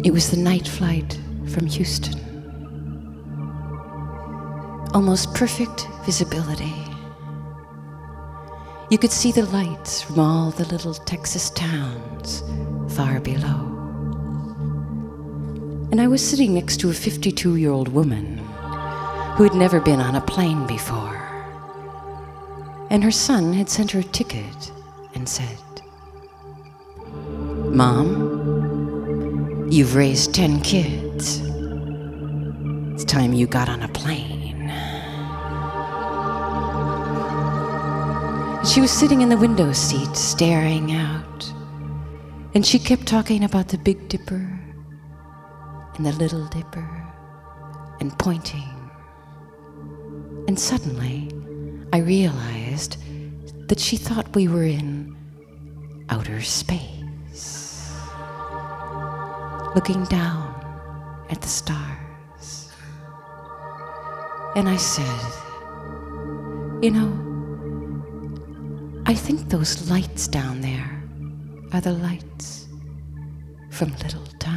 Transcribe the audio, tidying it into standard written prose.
It was the night flight from Houston. Almost perfect visibility. You could see the lights from all the little Texas towns far below. And I was sitting next to a 52-year-old woman who had never been on a plane before. And her son had sent her a ticket and said, "Mom, you've raised 10 kids. It's time you got on a plane." She was sitting in the window seat, staring out, and she kept talking about the Big Dipper and the Little Dipper and pointing. And suddenly, I realized that she thought we were in outer space, looking down at the stars. And I said, "You know, I think those lights down there are the lights from Little Town."